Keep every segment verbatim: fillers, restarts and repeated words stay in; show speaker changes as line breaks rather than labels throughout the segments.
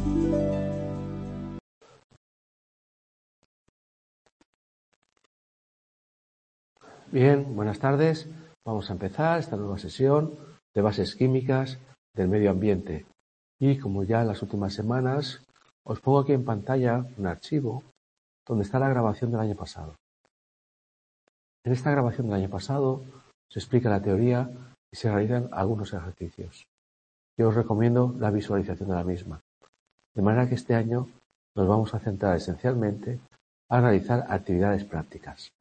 Bien, buenas tardes. Vamos a empezar esta nueva sesión de bases químicas del medio ambiente. Y como ya en las últimas semanas, os pongo aquí en pantalla un archivo donde está la grabación del año pasado. En esta grabación del año pasado se explica la teoría y se realizan algunos ejercicios. Yo os recomiendo la visualización de la misma. De manera que este año nos vamos a centrar esencialmente a realizar actividades prácticas.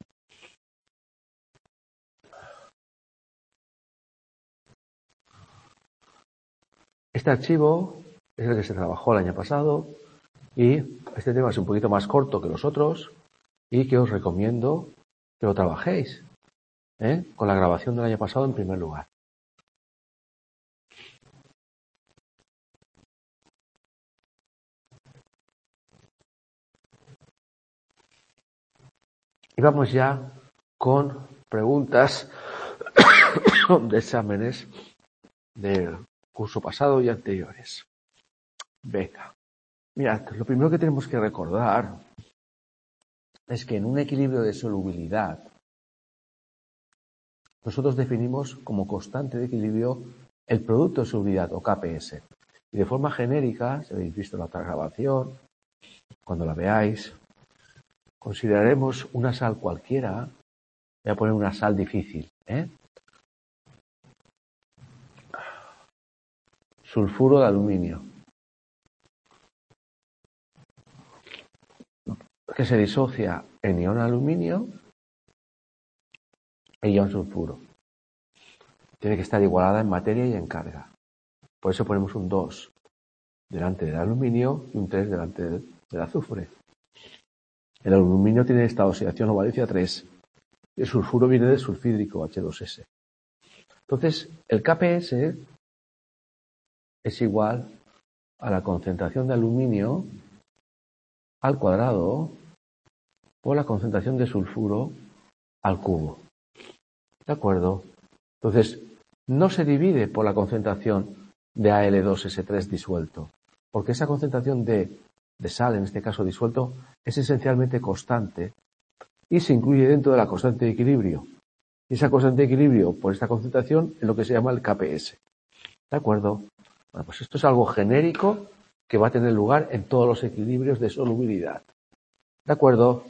Este archivo es el que se trabajó el año pasado y este tema es un poquito más corto que los otros y que os recomiendo que lo trabajéis, ¿eh? Con la grabación del año pasado en primer lugar. Y vamos ya con preguntas de exámenes del curso pasado y anteriores. Venga. Mirad, lo primero que tenemos que recordar es que en un equilibrio de solubilidad nosotros definimos como constante de equilibrio el producto de solubilidad o K P S. Y de forma genérica, si habéis visto la otra grabación, cuando la veáis, consideraremos una sal cualquiera. Voy a poner una sal difícil, ¿eh? Sulfuro de aluminio, que se disocia en ion aluminio e ion sulfuro. Tiene que estar igualada en materia y en carga. Por eso ponemos un dos delante del aluminio y un tres delante del, del azufre. El aluminio tiene esta oxidación o valencia tres. El sulfuro viene del sulfídrico H dos S. Entonces, el K P S es igual a la concentración de aluminio al cuadrado por la concentración de sulfuro al cubo. ¿De acuerdo? Entonces, no se divide por la concentración de A L dos S tres disuelto, porque esa concentración de, de sal, en este caso disuelto, es esencialmente constante y se incluye dentro de la constante de equilibrio. Y esa constante de equilibrio por esta concentración es lo que se llama el K P S. ¿De acuerdo? Bueno, pues esto es algo genérico que va a tener lugar en todos los equilibrios de solubilidad. ¿De acuerdo?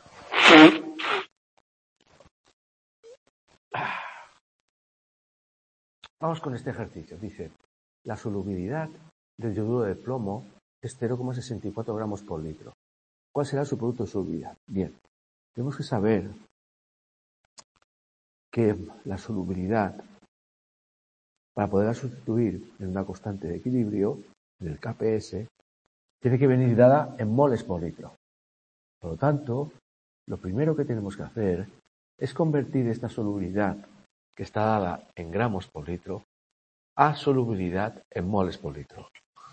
Vamos con este ejercicio. Dice, la solubilidad del yoduro de plomo es cero coma sesenta y cuatro gramos por litro. ¿Cuál será su producto de solubilidad? Bien, tenemos que saber que la solubilidad, para poderla sustituir en una constante de equilibrio, en el K P S, tiene que venir dada en moles por litro. Por lo tanto, lo primero que tenemos que hacer es convertir esta solubilidad, que está dada en gramos por litro, a solubilidad en moles por litro.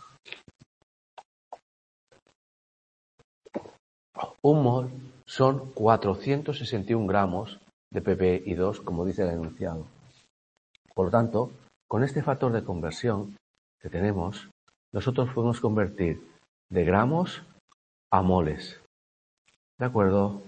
Un mol son cuatrocientos sesenta y un gramos de P P I dos, como dice el enunciado. Por lo tanto, con este factor de conversión que tenemos, nosotros podemos convertir de gramos a moles. ¿De acuerdo?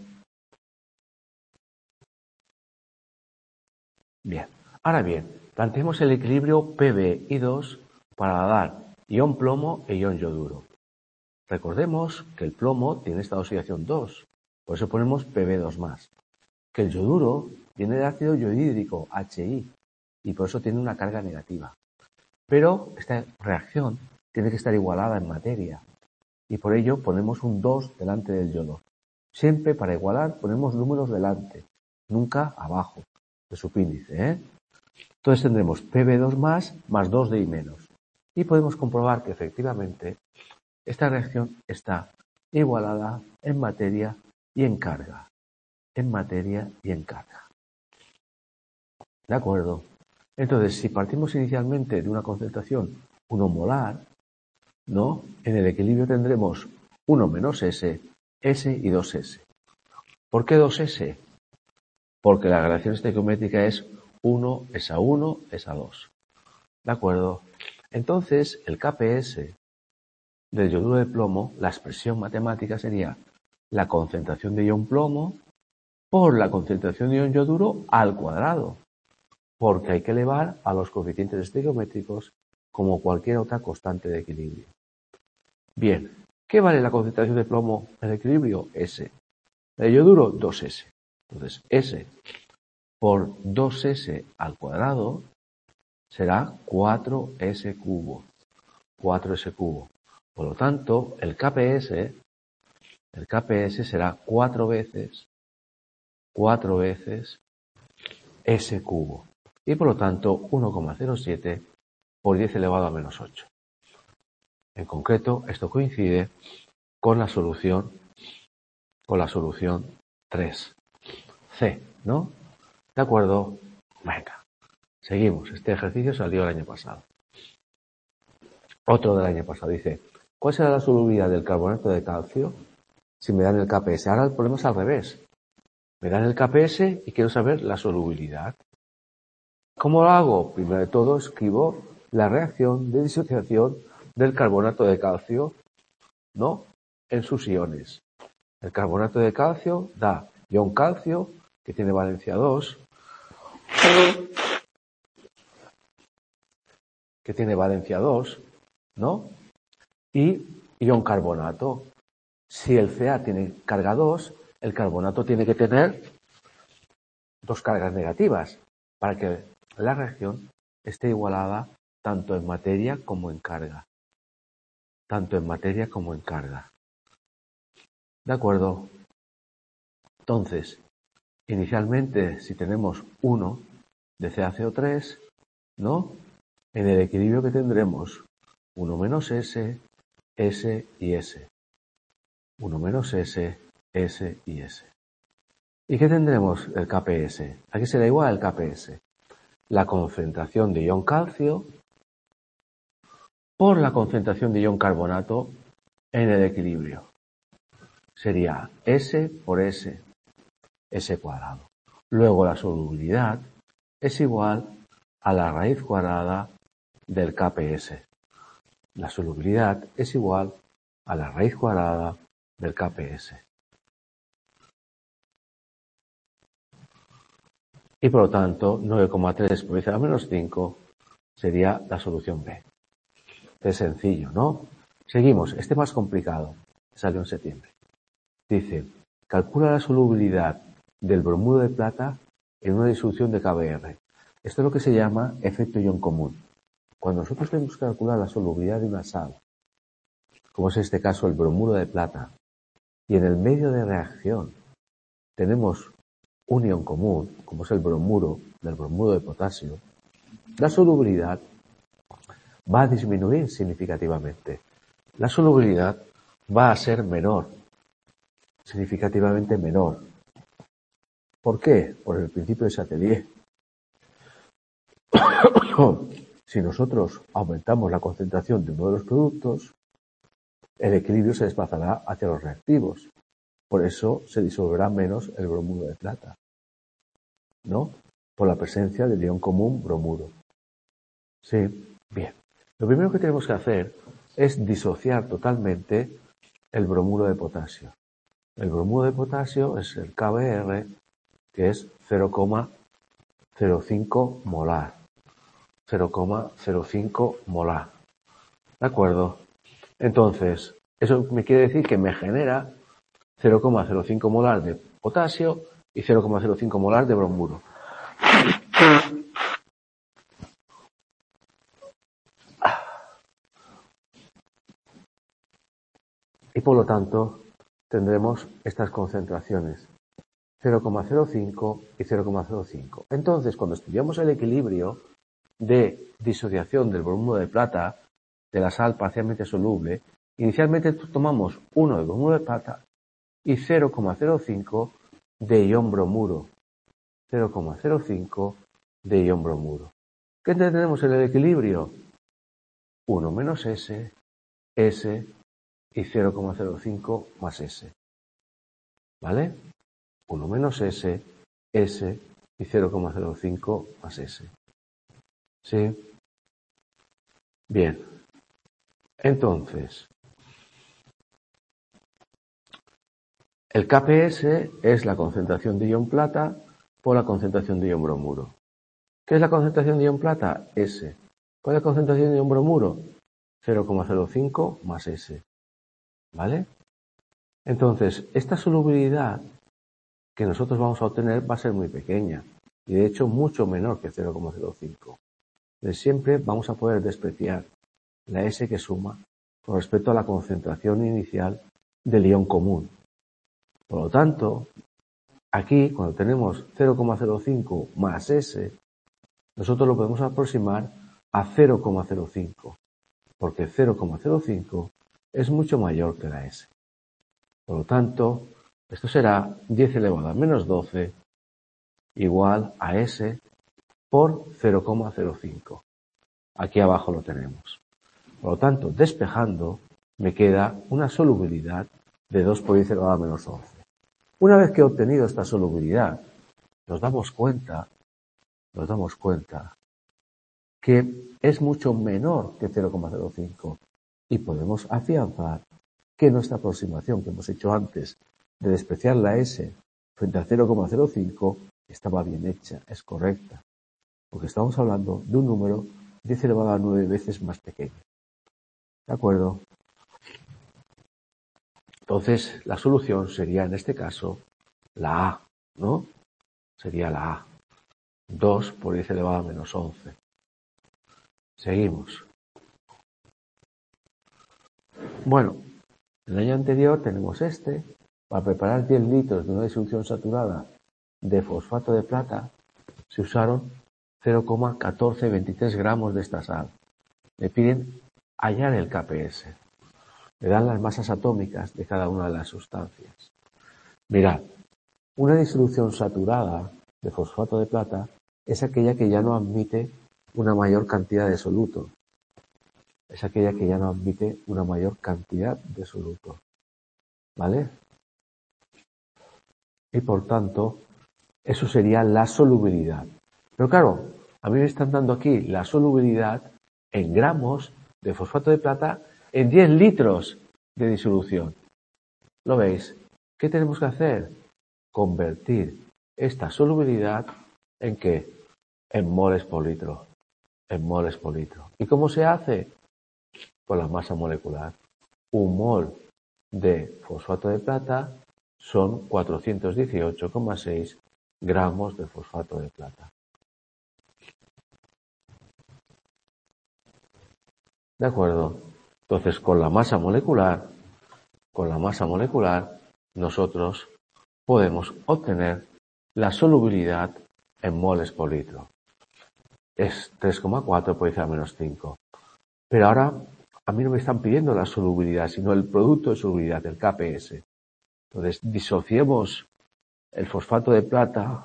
Bien. Ahora bien, planteemos el equilibrio P B I dos para dar ion plomo e ion yoduro. Recordemos que el plomo tiene esta oxidación dos, por eso ponemos P B dos más. Que el yoduro viene de ácido yodhídrico, H I, y por eso tiene una carga negativa. Pero esta reacción tiene que estar igualada en materia, y por ello ponemos un dos delante del yodo. Siempre para igualar ponemos números delante, nunca abajo de su índice, ¿eh? Entonces tendremos P B dos más más dos de I menos. Y podemos comprobar que efectivamente esta reacción está igualada en materia y en carga. En materia y en carga. ¿De acuerdo? Entonces, si partimos inicialmente de una concentración uno molar, ¿no? En el equilibrio tendremos uno menos S, S y dos S. ¿Por qué dos S? Porque la relación estequiométrica es uno es a uno es a dos. ¿De acuerdo? Entonces, el K P S del yoduro de plomo, la expresión matemática sería la concentración de ion plomo por la concentración de ion yoduro al cuadrado, porque hay que elevar a los coeficientes estequiométricos como cualquier otra constante de equilibrio. Bien, ¿qué vale la concentración de plomo en el equilibrio? S. El yoduro, dos ese. Entonces, S por dos ese al cuadrado será cuatro ese cubo. cuatro ese cubo. Por lo tanto, el K P S, el K P S será cuatro veces, cuatro veces S cubo. Y por lo tanto, uno coma cero siete por diez elevado a menos ocho. En concreto, esto coincide con la solución, con la solución tres C, ¿no? ¿De acuerdo? Venga, seguimos. Este ejercicio salió el año pasado. Otro del año pasado dice, ¿cuál será la solubilidad del carbonato de calcio si me dan el K P S? Ahora el problema es al revés. Me dan el K P S y quiero saber la solubilidad. ¿Cómo lo hago? Primero de todo escribo la reacción de disociación del carbonato de calcio, ¿no?, en sus iones. El carbonato de calcio da ion calcio, que tiene valencia dos, que tiene valencia dos, ¿no? Y ion carbonato. Si el Ca tiene carga dos, el carbonato tiene que tener dos cargas negativas para que la reacción esté igualada tanto en materia como en carga. Tanto en materia como en carga. ¿De acuerdo? Entonces, inicialmente, si tenemos uno de C a C O tres, ¿no?, en el equilibrio que tendremos uno menos S, S y S. uno menos S, S y S. ¿Y qué tendremos el K P S? Aquí será igual el K P S. La concentración de ion calcio por la concentración de ion carbonato en el equilibrio. Sería S por S, S cuadrado. Luego la solubilidad es igual a la raíz cuadrada del K P S. La solubilidad es igual a la raíz cuadrada del K P S. Y por lo tanto, nueve coma tres por diez a la menos cinco sería la solución B. Es sencillo, ¿no? Seguimos. Este más complicado. Salió en septiembre. Dice, calcula la solubilidad del bromuro de plata en una disolución de K B R. Esto es lo que se llama efecto ion común. Cuando nosotros tenemos que calcular la solubilidad de una sal, como es en este caso el bromuro de plata, y en el medio de reacción tenemos un ion común, como es el bromuro del bromuro de potasio, la solubilidad va a disminuir significativamente. La solubilidad va a ser menor, significativamente menor. ¿Por qué? Por el principio de Chatelier. Si nosotros aumentamos la concentración de uno de los productos, el equilibrio se desplazará hacia los reactivos. Por eso se disolverá menos el bromuro de plata, ¿no? Por la presencia del ion común bromuro. Sí, bien. Lo primero que tenemos que hacer es disociar totalmente el bromuro de potasio. El bromuro de potasio es el K B R, que es cero coma cero cinco molar. cero coma cero cinco molar. ¿De acuerdo? Entonces, eso me quiere decir que me genera cero coma cero cinco molar de potasio y cero coma cero cinco molar de bromuro. Y por lo tanto, tendremos estas concentraciones, cero coma cero cinco y cero coma cero cinco. Entonces, cuando estudiamos el equilibrio de disociación del bromuro de plata de la sal parcialmente soluble, inicialmente tomamos uno de bromuro de plata y cero coma cero cinco de ion bromuro. cero coma cero cinco de ion bromuro. ¿Qué tenemos en el equilibrio? uno menos S, S y cero coma cero cinco más S. ¿Vale? uno menos S, S y cero coma cero cinco más S. ¿Sí? Bien. Entonces, El K P S es la concentración de ion plata por la concentración de ion bromuro. ¿Qué es la concentración de ion plata? S. ¿Cuál es la concentración de ion bromuro? cero coma cero cinco más S. ¿Vale? Entonces, esta solubilidad que nosotros vamos a obtener va a ser muy pequeña y de hecho mucho menor que cero coma cero cinco. Siempre vamos a poder despreciar la S que suma con respecto a la concentración inicial del ion común. Por lo tanto, aquí cuando tenemos cero coma cero cinco más S, nosotros lo podemos aproximar a cero coma cero cinco, porque cero coma cero cinco es mucho mayor que la S. Por lo tanto, esto será diez elevado a menos doce igual a S por cero coma cero cinco. Aquí abajo lo tenemos. Por lo tanto, despejando, me queda una solubilidad de dos por diez elevado a menos once. Una vez que he obtenido esta solubilidad, nos damos cuenta, nos damos cuenta que es mucho menor que cero coma cero cinco y podemos afianzar que nuestra aproximación que hemos hecho antes de despreciar la S frente a cero coma cero cinco estaba bien hecha, es correcta, porque estamos hablando de un número diez elevado a nueve veces más pequeño. ¿De acuerdo? Entonces, la solución sería en este caso la A, ¿no? Sería la A. dos por diez elevado a menos once. Seguimos. Bueno, en el año anterior tenemos este. Para preparar diez litros de una disolución saturada de fosfato de plata, se usaron cero coma catorce veintitrés gramos de esta sal. Me piden hallar el K P S. Le dan las masas atómicas de cada una de las sustancias. Mirad, una disolución saturada de fosfato de plata es aquella que ya no admite una mayor cantidad de soluto. Es aquella que ya no admite una mayor cantidad de soluto. ¿Vale? Y por tanto, eso sería la solubilidad. Pero claro, a mí me están dando aquí la solubilidad en gramos de fosfato de plata en diez litros de disolución. ¿Lo veis? ¿Qué tenemos que hacer? Convertir esta solubilidad en ¿qué? En moles por litro. En moles por litro. ¿Y cómo se hace? Con la masa molecular. Un mol de fosfato de plata son cuatrocientos dieciocho coma seis gramos de fosfato de plata. ¿De acuerdo? Entonces, con la masa molecular, con la masa molecular, nosotros podemos obtener la solubilidad en moles por litro. Es tres coma cuatro por diez a la menos cinco. Pero ahora a mí no me están pidiendo la solubilidad, sino el producto de solubilidad, el K P S. Entonces, disociemos el fosfato de plata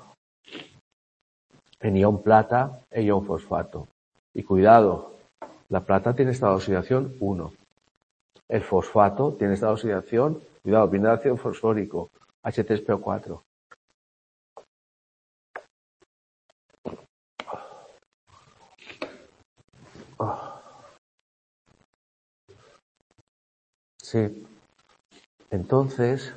en ion plata e ion fosfato. Y cuidado, la plata tiene estado de oxidación uno. El fosfato tiene estado de oxidación, cuidado, viene del ácido fosfórico, H tres P O cuatro. Sí. Entonces,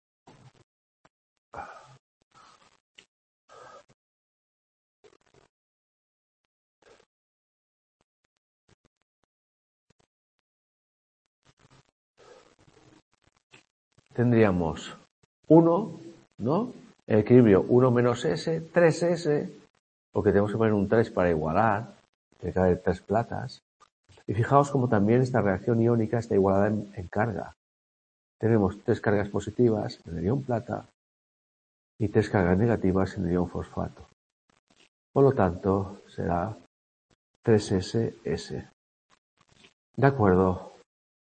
tendríamos uno, ¿no? El equilibrio uno menos S, tres S, porque tenemos que poner un tres para igualar, tiene que haber tres platas. Y fijaos como también esta reacción iónica está igualada en, en carga. Tenemos tres cargas positivas en el ion plata y tres cargas negativas en el ion fosfato. Por lo tanto, será tres S S. ¿De acuerdo?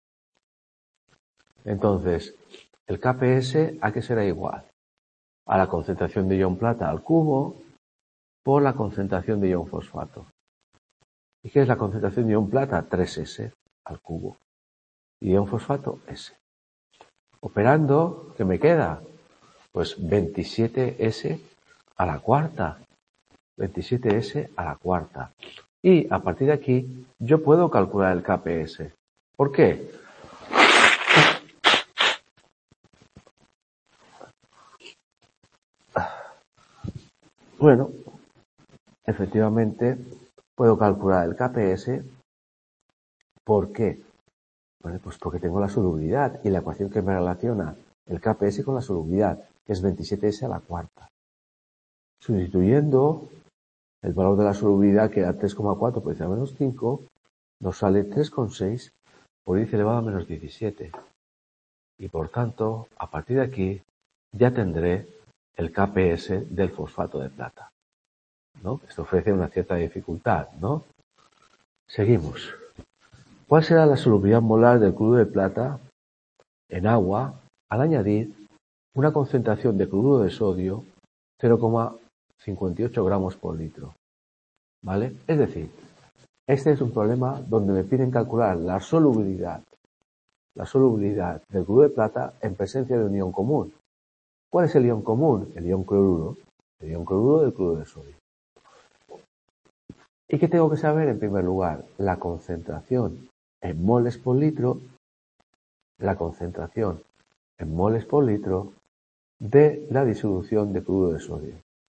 Entonces, el K P S, ¿a qué será igual? A la concentración de ion plata al cubo por la concentración de ion fosfato. ¿Y qué es la concentración de ion plata? tres S al cubo. Y ion fosfato, S. Operando, ¿qué me queda? Pues veintisiete S a la cuarta. veintisiete S a la cuarta. Y a partir de aquí, yo puedo calcular el K P S. ¿Por qué? Bueno, efectivamente puedo calcular el K P S. ¿Por qué? Bueno, pues porque tengo la solubilidad y la ecuación que me relaciona el K P S con la solubilidad, que es veintisiete ese a la cuarta. Sustituyendo el valor de la solubilidad, que era tres coma cuatro por diez a la menos cinco, nos sale tres coma seis por diez elevado a menos diecisiete. Y por tanto, a partir de aquí, ya tendré el K P S del fosfato de plata, ¿no? Esto ofrece una cierta dificultad, ¿no? Seguimos. ¿Cuál será la solubilidad molar del cloruro de plata en agua al añadir una concentración de cloruro de sodio cero coma cincuenta y ocho gramos por litro? ¿Vale? Es decir, este es un problema donde me piden calcular la solubilidad, la solubilidad del cloruro de plata en presencia de un ion común. ¿Cuál es el ion común? El ion cloruro, el ion cloruro del cloruro de sodio. ¿Y qué tengo que saber en primer lugar? La concentración en moles por litro, la concentración en moles por litro de la disolución de cloruro de sodio.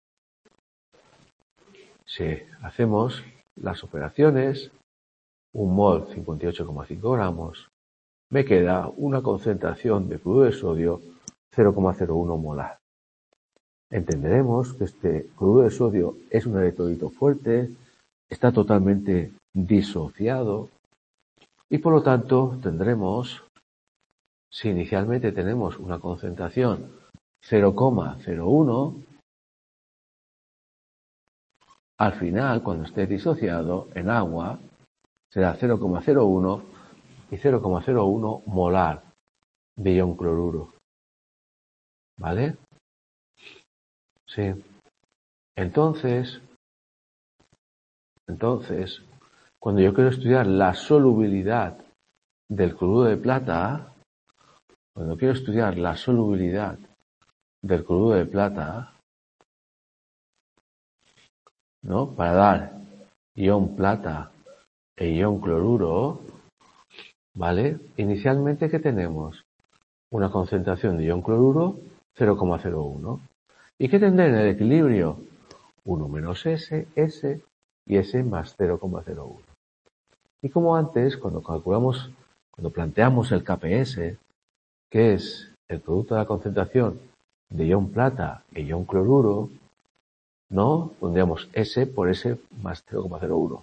Si hacemos las operaciones, un mol cincuenta y ocho coma cinco gramos, me queda una concentración de cloruro de sodio cero coma cero uno molar. Entenderemos que este cloruro de sodio es un electrolito fuerte, está totalmente disociado y por lo tanto tendremos, si inicialmente tenemos una concentración cero coma cero uno, al final, cuando esté disociado en agua, será cero coma cero uno y cero coma cero uno molar de ion cloruro. ¿Vale? Sí. Entonces, entonces, cuando yo quiero estudiar la solubilidad del cloruro de plata, cuando quiero estudiar la solubilidad del cloruro de plata, ¿no? Para dar ion plata e ion cloruro, ¿vale? Inicialmente, ¿qué tenemos? Una concentración de ion cloruro cero coma cero uno. ¿Y qué tendré en el equilibrio? uno menos S, S y S más cero coma cero uno. Y como antes, cuando calculamos, cuando planteamos el K P S, que es el producto de la concentración de ion plata e ion cloruro, ¿no? Pondríamos S por S más cero coma cero uno.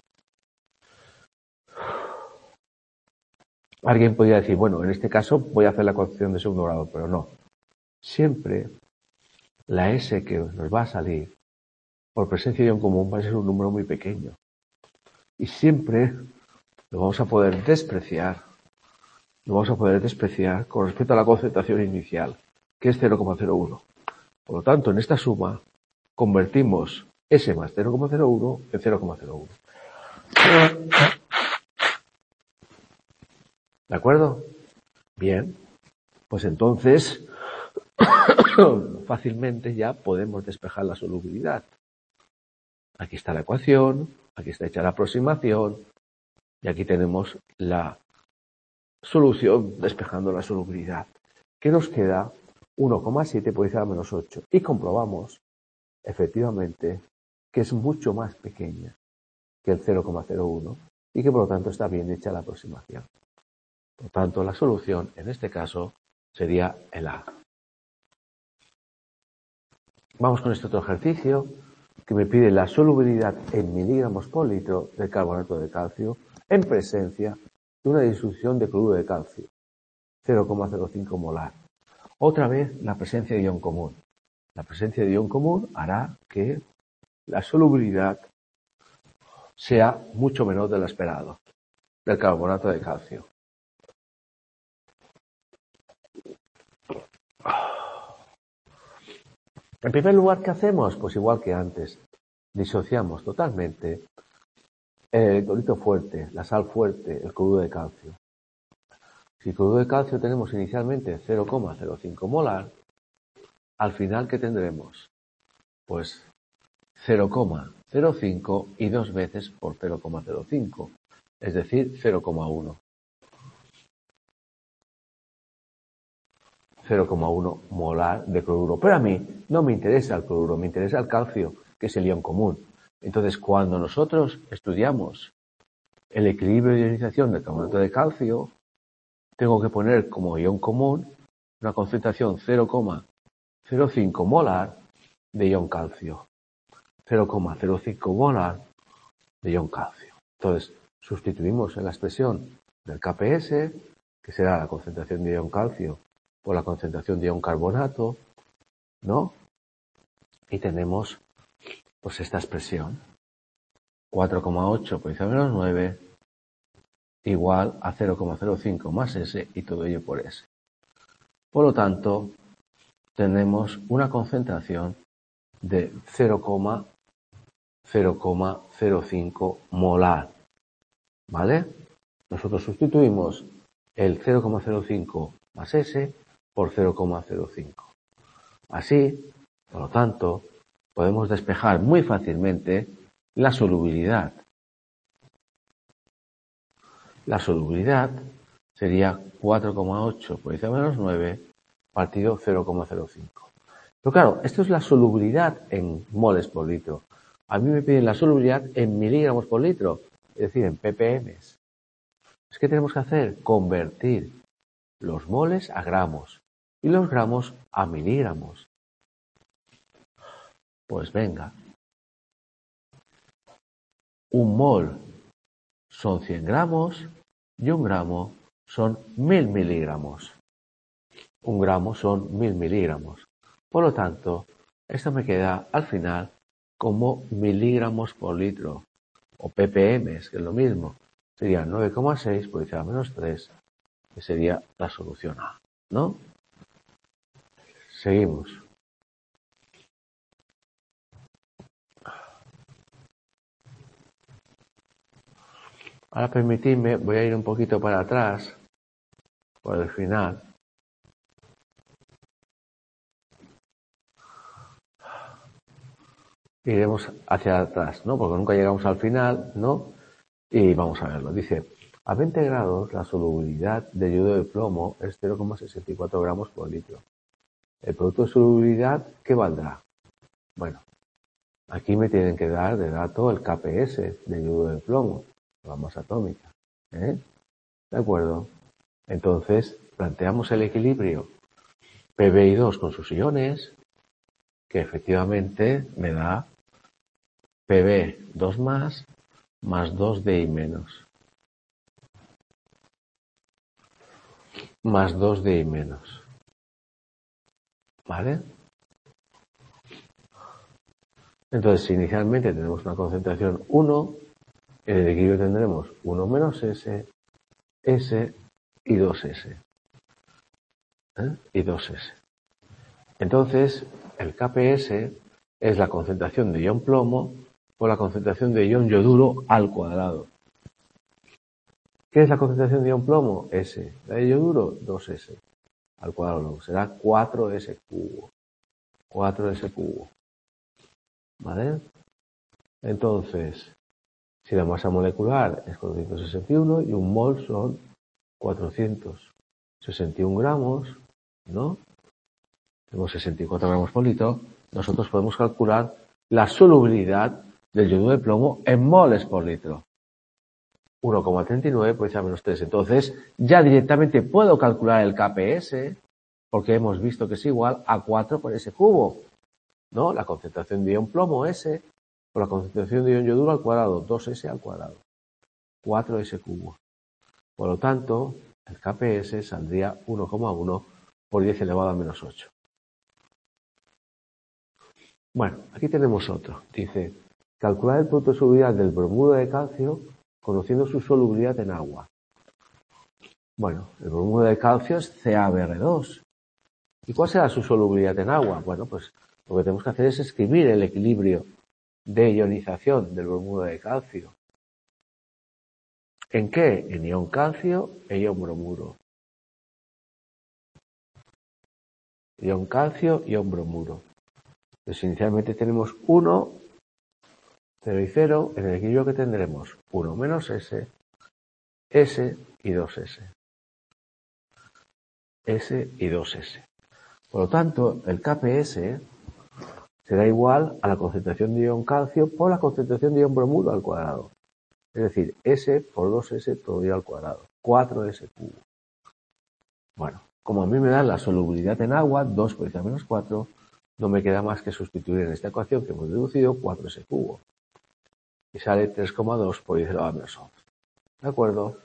Alguien podría decir, bueno, en este caso voy a hacer la ecuación de segundo grado, pero no. Siempre la S que nos va a salir por presencia de ion común va a ser un número muy pequeño. Y siempre lo vamos a poder despreciar, lo vamos a poder despreciar con respecto a la concentración inicial, que es cero coma cero uno. Por lo tanto, en esta suma convertimos S más cero coma cero uno en cero coma cero uno. ¿De acuerdo? Bien, pues entonces fácilmente ya podemos despejar la solubilidad. Aquí está la ecuación, aquí está hecha la aproximación y aquí tenemos la solución despejando la solubilidad. ¿Qué nos queda? uno coma siete por diez a la menos ocho. Y comprobamos, efectivamente, que es mucho más pequeña que el cero coma cero uno y que por lo tanto está bien hecha la aproximación. Por lo tanto, la solución en este caso sería el A. Vamos con este otro ejercicio que me pide la solubilidad en miligramos por litro del carbonato de calcio en presencia de una disolución de cloruro de calcio, cero coma cero cinco molar. Otra vez la presencia de ion común. La presencia de ion común hará que la solubilidad sea mucho menor de lo esperado del carbonato de calcio. En primer lugar, ¿qué hacemos? Pues igual que antes, disociamos totalmente el electrolito fuerte, la sal fuerte, el cloruro de calcio. Si el cloruro de calcio tenemos inicialmente cero coma cero cinco molar, al final, ¿qué tendremos? Pues cero coma cero cinco y dos veces por cero coma cero cinco, es decir, cero coma uno. cero coma uno molar de cloruro. Pero a mí no me interesa el cloruro, me interesa el calcio. que es el ion común. Entonces, cuando nosotros estudiamos el equilibrio de ionización del carbonato de calcio, tengo que poner como ion común una concentración cero coma cero cinco molar de ion calcio. cero coma cero cinco molar de ion calcio. Entonces, sustituimos en la expresión del K P S, que será la concentración de ion calcio por la concentración de ion carbonato, ¿no? Y tenemos pues esta expresión, cuatro coma ocho por diez a menos nueve igual a cero coma cero cinco más S y todo ello por S. Por lo tanto, tenemos una concentración de cero coma cero cinco molar, ¿vale? Nosotros sustituimos el cero coma cero cinco más S por cero coma cero cinco. Así, por lo tanto, podemos despejar muy fácilmente la solubilidad. La solubilidad sería cuatro coma ocho por diez a menos nueve partido cero coma cero cinco. Pero claro, esto es la solubilidad en moles por litro. A mí me piden la solubilidad en miligramos por litro, es decir, en ppm. Es que tenemos que hacer convertir los moles a gramos y los gramos a miligramos. Pues venga, un mol son cien gramos y un gramo son mil miligramos. Un gramo son mil miligramos. Por lo tanto, esto me queda al final como miligramos por litro o ppm, que es lo mismo. Sería nueve coma seis por diez a la menos tres, que sería la solución A, ¿no? Seguimos. Ahora permitidme, voy a ir un poquito para atrás, por el final. Iremos hacia atrás, ¿no? Porque nunca llegamos al final, ¿no? Y vamos a verlo. Dice, a veinte grados la solubilidad de yodo de plomo es cero coma sesenta y cuatro gramos por litro. El producto de solubilidad, ¿qué valdrá? Bueno, aquí me tienen que dar de dato el K P S de yodo de plomo, la masa atómica, ¿eh? ¿De acuerdo? Entonces, planteamos el equilibrio P B I dos con sus iones, que efectivamente me da P B dos más, más dos D I menos. Más dos D I menos. ¿Vale? Entonces, si inicialmente tenemos una concentración uno, en el equilibrio tendremos uno menos S, S y dos S. ¿Eh? Y dos S. Entonces, el K P S es la concentración de ion plomo por la concentración de ion yoduro al cuadrado. ¿Qué es la concentración de ion plomo? S. La de yoduro, dos S al cuadrado. Luego será cuatro S cubo. cuatro S cubo. ¿Vale? Entonces, si la masa molecular es cuatrocientos sesenta y uno y un mol son cuatrocientos sesenta y uno gramos, ¿no? Tenemos sesenta y cuatro gramos por litro. Nosotros podemos calcular la solubilidad del yodo de plomo en moles por litro. uno coma treinta y nueve por diez a menos tres. Entonces, ya directamente puedo calcular el K P S, porque hemos visto que es igual a cuatro por S cubo, ¿no? La concentración de ion plomo S por la concentración de ion yoduro al cuadrado, dos S al cuadrado, cuatro S cubo. Por lo tanto, el K P S saldría uno coma uno por diez elevado a menos ocho. Bueno, aquí tenemos otro. Dice, calcular el producto de solubilidad del bromuro de calcio conociendo su solubilidad en agua. Bueno, el bromuro de calcio es C A B R dos. ¿Y cuál será su solubilidad en agua? Bueno, pues lo que tenemos que hacer es escribir el equilibrio de ionización del bromuro de calcio. ¿En qué? En ion calcio e ion bromuro. Ion calcio, ion bromuro. Pues inicialmente tenemos uno, cero y cero. En el equilibrio que tendremos uno menos S, S y dos S. S y dos S. Por lo tanto, el K P S será igual a la concentración de ion calcio por la concentración de ion bromuro al cuadrado. Es decir, S por dos S todo ello al cuadrado. cuatro S cubo. Bueno, como a mí me da la solubilidad en agua, dos por diez a menos cuatro, no me queda más que sustituir en esta ecuación que hemos deducido cuatro S cubo. Y sale tres coma dos por diez elevado a menos once. ¿De acuerdo?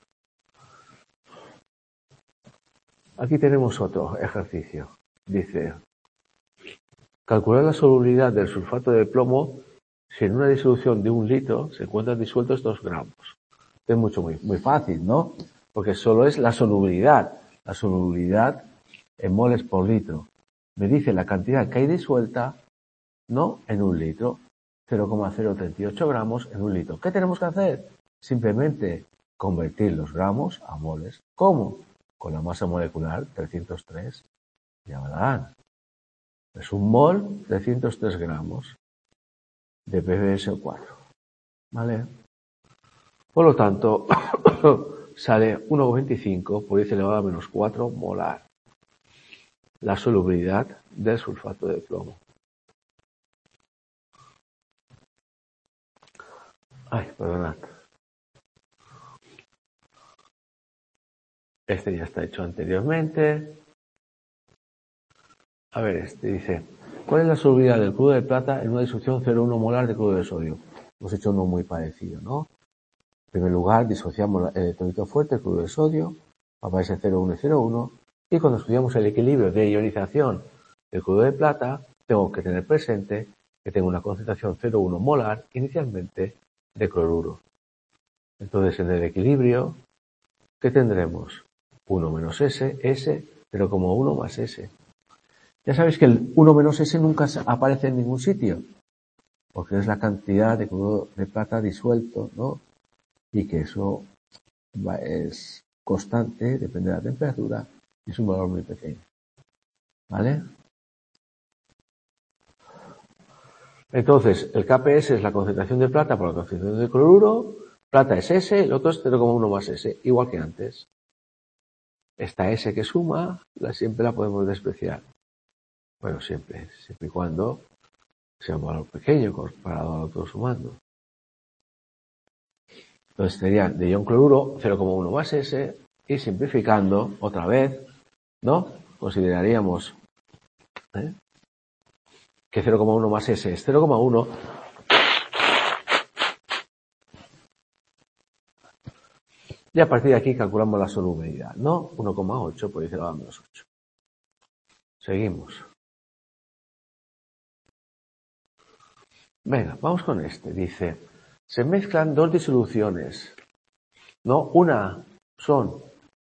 Aquí tenemos otro ejercicio. Dice, calcular la solubilidad del sulfato de plomo si en una disolución de un litro se encuentran disueltos dos gramos. Esto es mucho, muy, muy fácil, ¿no? Porque solo es la solubilidad. La solubilidad en moles por litro. Me dice la cantidad que hay disuelta, ¿no? En un litro. cero coma cero treinta y ocho gramos en un litro. ¿Qué tenemos que hacer? Simplemente convertir los gramos a moles. ¿Cómo? Con la masa molecular trescientos tres. Ya verán. Es un mol, trescientos tres gramos de P B S O cuatro. ¿Vale? Por lo tanto, sale uno coma veinticinco por diez elevado a menos cuatro molar. La solubilidad del sulfato de plomo. Ay, perdonad. Este ya está hecho anteriormente. A ver, este dice, ¿cuál es la solubilidad del crudo de plata en una disolución cero coma uno molar de crudo de sodio? Hemos hecho uno muy parecido, ¿no? En primer lugar, disociamos el electrolito fuerte, el crudo de sodio, aparece cero coma uno y cero coma uno, y cuando estudiamos el equilibrio de ionización del crudo de plata, tengo que tener presente que tengo una concentración cero coma uno molar inicialmente de cloruro. Entonces, en el equilibrio, ¿qué tendremos? uno menos S, S, cero coma uno más S. Ya sabéis que el uno menos S nunca aparece en ningún sitio, porque es la cantidad de cloruro de plata disuelto, ¿no? Y que eso es constante, depende de la temperatura, y es un valor muy pequeño. ¿Vale? Entonces, el K P S es la concentración de plata por la concentración de cloruro, plata es S, el otro es cero coma uno más S, igual que antes. Esta S que suma, la, siempre la podemos despreciar. Bueno, siempre, siempre y cuando sea un valor pequeño comparado al otro sumando. Entonces sería de ion cloruro cero coma uno más S y simplificando otra vez, ¿no? Consideraríamos ¿eh? que cero coma uno más S es cero coma uno. Y a partir de aquí calculamos la solubilidad, ¿no? uno coma ocho por diez elevado a menos ocho. Seguimos. Venga, vamos con este. Dice, se mezclan dos disoluciones, ¿no? Una son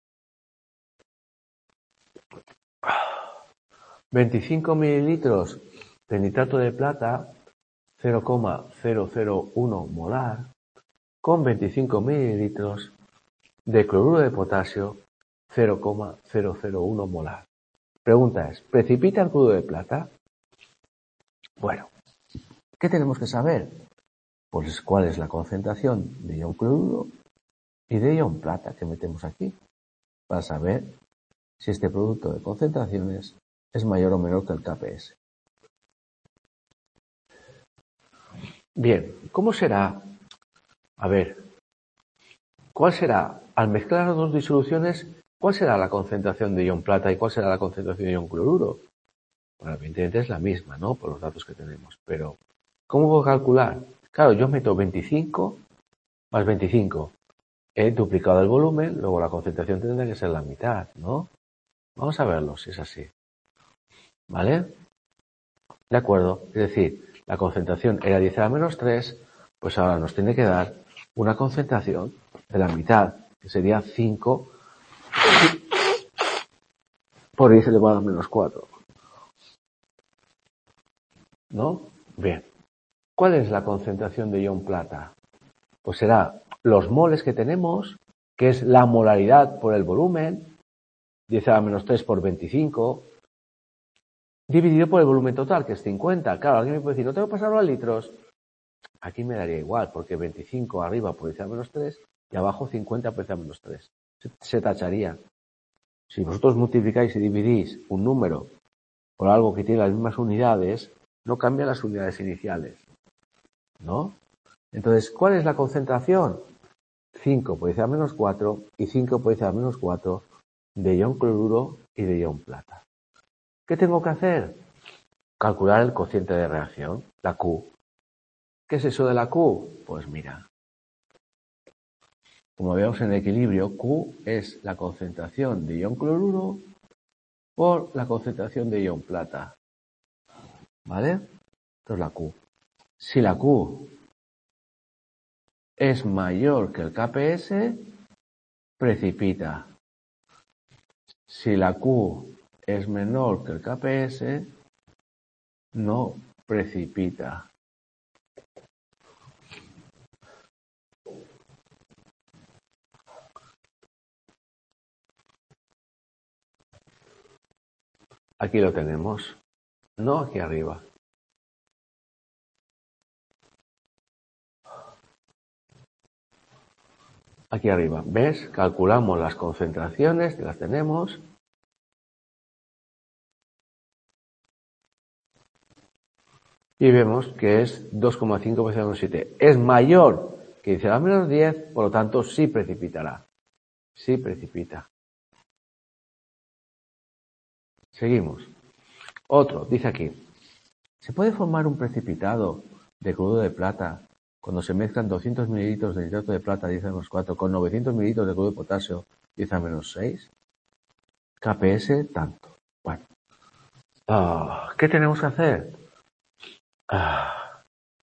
veinticinco mililitros de nitrato de plata, cero coma cero cero uno molar, con veinticinco mililitros de cloruro de potasio, cero coma cero cero uno molar. Pregunta es, ¿precipita el cloruro de plata? Bueno, ¿qué tenemos que saber? Pues cuál es la concentración de ion cloruro y de ion plata que metemos aquí, para saber si este producto de concentraciones es mayor o menor que el K P S. Bien, ¿cómo será? A ver, ¿cuál será, al mezclar las dos disoluciones, cuál será la concentración de ion plata y cuál será la concentración de ion cloruro? Bueno, evidentemente es la misma, ¿no? Por los datos que tenemos, pero ¿cómo puedo calcular? Claro, yo meto veinticinco más veinticinco. He duplicado el volumen, luego la concentración tendrá que ser la mitad, ¿no? Vamos a verlo si es así. ¿Vale? De acuerdo. Es decir, la concentración era diez a la menos tres, pues ahora nos tiene que dar una concentración de la mitad, que sería cinco por diez elevado a menos cuatro. ¿No? Bien. ¿Cuál es la concentración de ion plata? Pues será los moles que tenemos, que es la molaridad por el volumen, diez a la menos tres por veinticinco, dividido por el volumen total, que es cincuenta. Claro, alguien me puede decir, no tengo que pasarlo a litros. Aquí me daría igual, porque veinticinco arriba por diez a la menos tres y abajo cincuenta por diez a la menos tres. Se, se tacharía. Si vosotros multiplicáis y dividís un número por algo que tiene las mismas unidades, no cambian las unidades iniciales, ¿no? Entonces, ¿cuál es la concentración? cinco por diez a la menos cuatro y cinco por diez a la menos cuatro de ion cloruro y de ion plata. ¿Qué tengo que hacer? Calcular el cociente de reacción, la Q. ¿Qué es eso de la Q? Pues mira, como vemos en el equilibrio, Q es la concentración de ion cloruro por la concentración de ion plata. ¿Vale? Esto es la Q. Si la Q es mayor que el K P S, precipita. Si la Q es menor que el K P S, no precipita. Aquí lo tenemos, no aquí arriba. Aquí arriba, ¿ves? Calculamos las concentraciones, las tenemos. Y vemos que es dos coma cinco por diez a la menos siete. Es mayor que diez a la menos diez, por lo tanto sí precipitará. Sí precipita. Seguimos. Otro, dice aquí. ¿Se puede formar un precipitado de cloruro de plata cuando se mezclan doscientos mililitros de nitrato de plata diez a la menos cuatro con novecientos mililitros de cloruro de potasio diez a la menos seis? K P S tanto. Bueno. Uh, ¿Qué tenemos que hacer? Uh,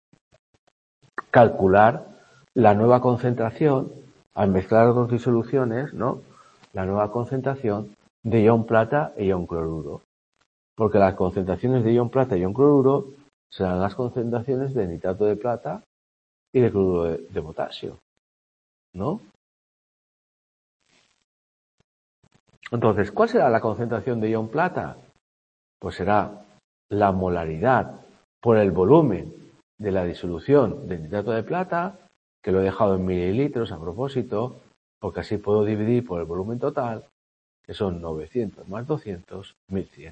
calcular la nueva concentración, al mezclar dos disoluciones, ¿no? La nueva concentración de ion plata e ion cloruro. Porque las concentraciones de ion plata y ion cloruro serán las concentraciones de nitrato de plata y de cloruro de, de potasio, ¿no? Entonces, ¿cuál será la concentración de ion plata? Pues será la molaridad por el volumen de la disolución de nitrato de plata, que lo he dejado en mililitros a propósito, porque así puedo dividir por el volumen total, que son novecientos más doscientos, mil cien.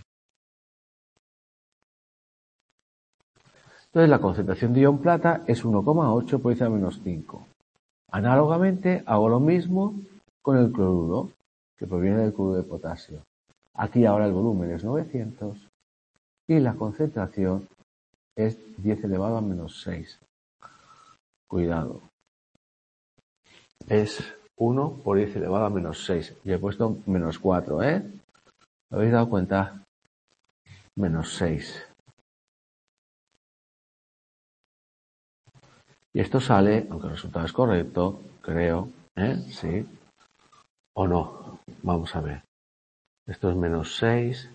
Entonces la concentración de ion plata es uno coma ocho por diez a la menos cinco. Análogamente hago lo mismo con el cloruro, que proviene del cloruro de potasio. Aquí ahora el volumen es novecientos y la concentración es diez elevado a menos seis. Cuidado. Es uno por diez elevado a menos seis. Y he puesto menos cuatro, ¿eh? ¿Lo habéis dado cuenta? Menos seis. Y esto sale, aunque el resultado es correcto, creo, ¿eh? Sí. O no. Vamos a ver. Esto es menos seis.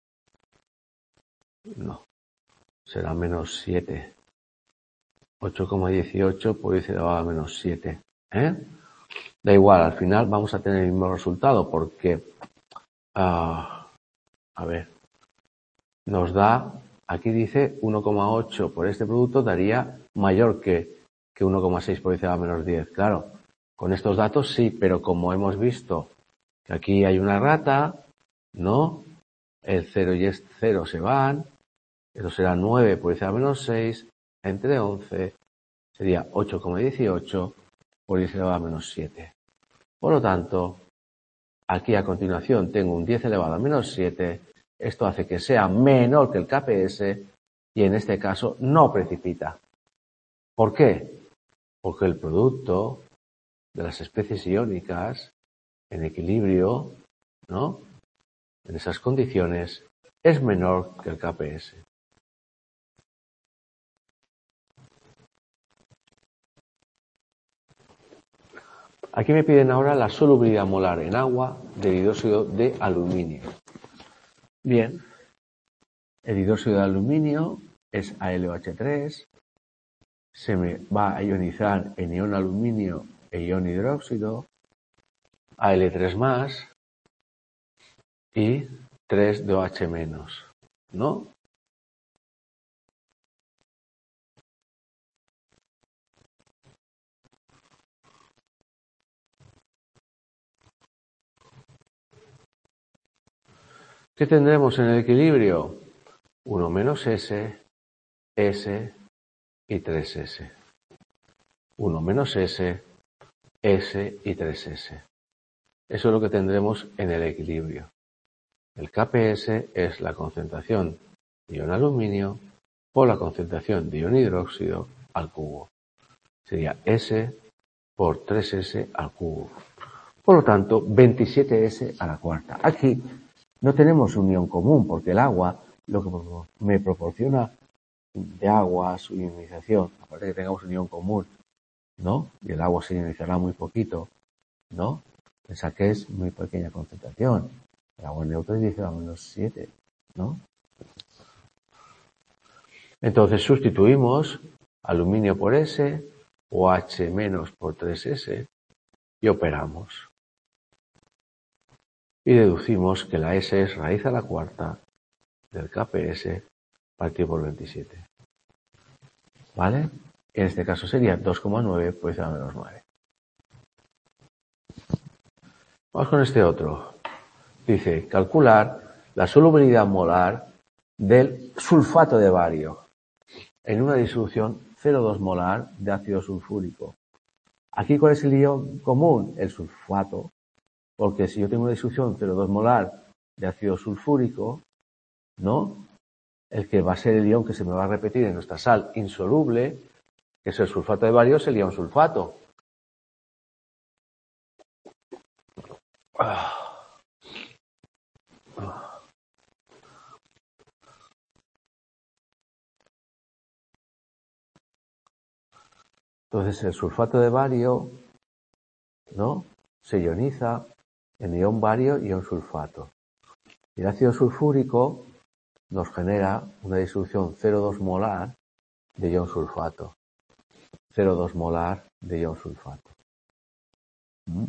No. Será menos siete. ocho coma dieciocho por diez elevado a menos siete. ¿Eh? Da igual, al final vamos a tener el mismo resultado porque, uh, a ver, nos da, aquí dice uno coma ocho por este producto daría mayor que, que uno coma seis por diez elevado a menos diez. Claro, con estos datos sí, pero como hemos visto que aquí hay una rata, ¿no? El cero y el cero se van, eso será nueve por diez elevado a menos seis, entre once, sería ocho coma dieciocho por diez elevado a menos siete. Por lo tanto, aquí a continuación tengo un diez elevado a menos siete. Esto hace que sea menor que el K P S y en este caso no precipita. ¿Por qué? Porque el producto de las especies iónicas en equilibrio, ¿no? En esas condiciones es menor que el K P S. Aquí me piden ahora la solubilidad molar en agua del hidróxido de aluminio. Bien, el hidróxido de aluminio es A L O H tres, se me va a ionizar en ion aluminio e ion hidróxido, A L tres más y tres D O H menos, ¿no? ¿Qué tendremos en el equilibrio? uno menos S S y tres S. uno menos S, S y tres S. Eso es lo que tendremos en el equilibrio. El K P S es la concentración de ion aluminio por la concentración de ion hidróxido al cubo. Sería S por tres S al cubo. Por lo tanto, veintisiete S a la cuarta. Aquí no tenemos un ion común porque el agua lo que me proporciona de agua su ionización, aparte de que tengamos un ion común, ¿no? Y el agua se ionizará muy poquito, ¿no? Pensad que es muy pequeña concentración. El agua neutra es diez a la menos siete, ¿no? Entonces sustituimos aluminio por S o H menos por tres S y operamos. Y deducimos que la S es raíz a la cuarta del K P S partido por veintisiete. ¿Vale? En este caso sería dos coma nueve por diez a la menos nueve. Vamos con este otro. Dice, calcular la solubilidad molar del sulfato de bario en una disolución cero coma dos molar de ácido sulfúrico. Aquí, ¿cuál es el ion común? El sulfato. Porque si yo tengo una disolución cero coma dos molar de ácido sulfúrico, ¿no? El que va a ser el ion que se me va a repetir en nuestra sal insoluble, que es el sulfato de bario, es el ion sulfato. Entonces el sulfato de bario, ¿no? Se ioniza en ion bario y ion sulfato. Y el ácido sulfúrico nos genera una disolución cero coma dos molar de ion sulfato. cero coma dos molar de ion sulfato. ¿Mm?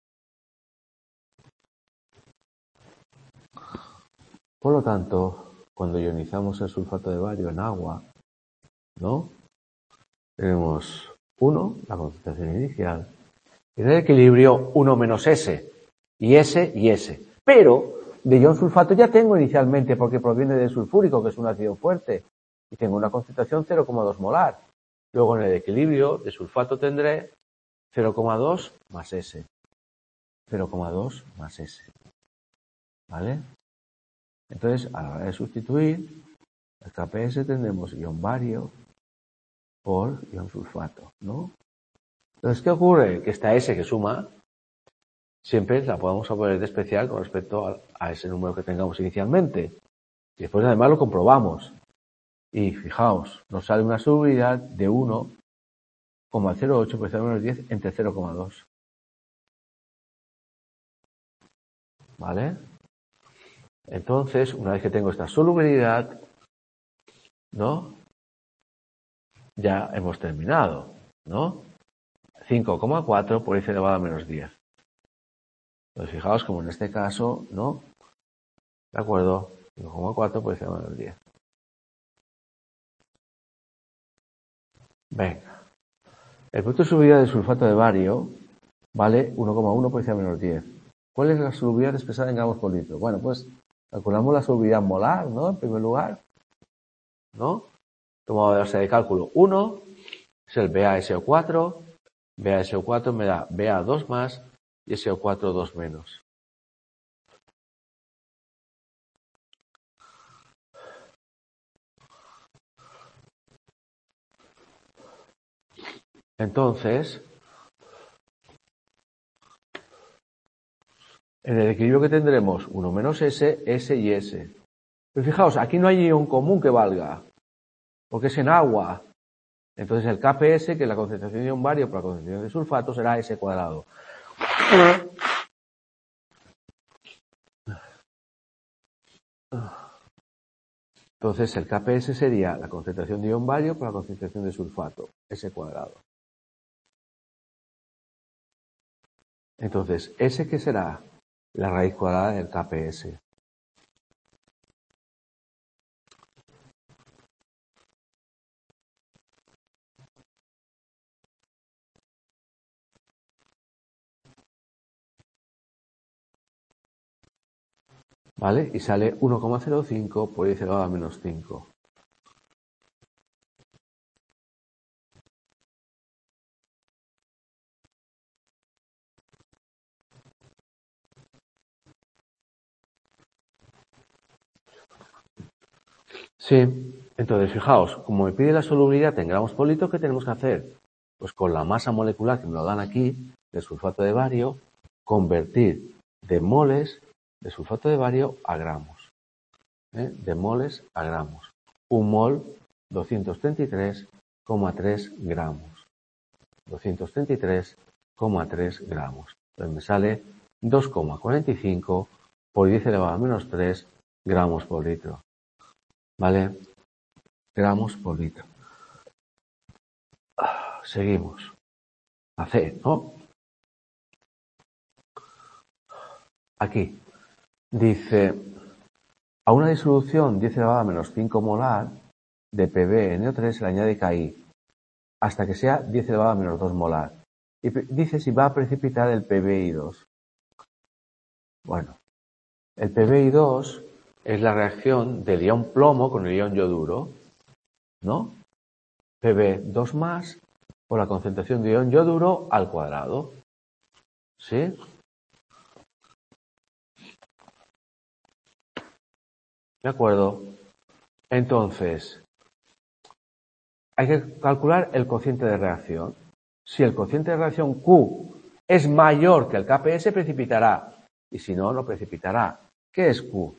Por lo tanto, cuando ionizamos el sulfato de bario en agua, ¿no? Tenemos uno, la concentración inicial, y en el equilibrio uno menos S, y S y S. Pero de ion sulfato ya tengo inicialmente porque proviene del sulfúrico, que es un ácido fuerte, y tengo una concentración cero coma dos molar. Luego en el equilibrio de sulfato tendré cero coma dos más S. cero coma dos más S. ¿Vale? Entonces, a la hora de sustituir, el K P S tendremos ion bario por ion sulfato, ¿no? Entonces, ¿qué ocurre? Que esta S que suma, siempre la podemos poner de especial con respecto a, a ese número que tengamos inicialmente. Y después además lo comprobamos. Y fijaos, nos sale una solubilidad de uno coma cero ocho por diez a la menos diez entre cero coma dos. ¿Vale? Entonces, una vez que tengo esta solubilidad, ¿no? Ya hemos terminado, ¿no? cinco coma cuatro por diez elevado a menos diez. Entonces, fijaos como en este caso, ¿no? ¿De acuerdo? cinco coma cuatro por diez elevado a menos diez. Venga. El punto de solubilidad del sulfato de bario vale uno coma uno por diez a menos diez. ¿Cuál es la solubilidad expresada en gramos por litro? Bueno, pues calculamos la solubilidad molar, ¿no? En primer lugar, ¿no? Tomamos la base de cálculo uno, es el B A S O cuatro. B A S O cuatro me da B A dos más y S O cuatro dos menos. Entonces, en el equilibrio que tendremos uno menos S, S y S. Pero fijaos, aquí no hay ion común que valga, porque es en agua. Entonces el K P S, que es la concentración de ion bario por la concentración de sulfato, será S cuadrado. Entonces el K P S sería la concentración de ion bario por la concentración de sulfato, S cuadrado. Entonces, ¿S qué será? La raíz cuadrada del K P S. ¿Vale? Y sale uno coma cero cinco por diez elevado a menos cinco. Sí, entonces fijaos, como me pide la solubilidad en gramos por litro, ¿qué tenemos que hacer? Pues con la masa molecular que me lo dan aquí, de sulfato de bario, convertir de moles de sulfato de bario a gramos. ¿eh? De moles a gramos. Un mol, doscientos treinta y tres coma tres gramos. doscientos treinta y tres coma tres gramos. Entonces me sale dos coma cuarenta y cinco por diez elevado a menos tres gramos por litro. ¿Vale? Gramos por litro. Seguimos. A C, ¿no? Aquí. Dice, a una disolución diez elevado a menos cinco molar de P B N O tres se le añade K I hasta que sea diez elevado a menos dos molar. Y dice si va a precipitar el P B I dos. Bueno, el P B I dos es la reacción del ion plomo con el ion yoduro, ¿no? P B dos más por la concentración de ion yoduro al cuadrado. ¿Sí? ¿De acuerdo? Entonces, hay que calcular el cociente de reacción. Si el cociente de reacción Q es mayor que el K P S, precipitará. Y si no, no precipitará. ¿Qué es Q?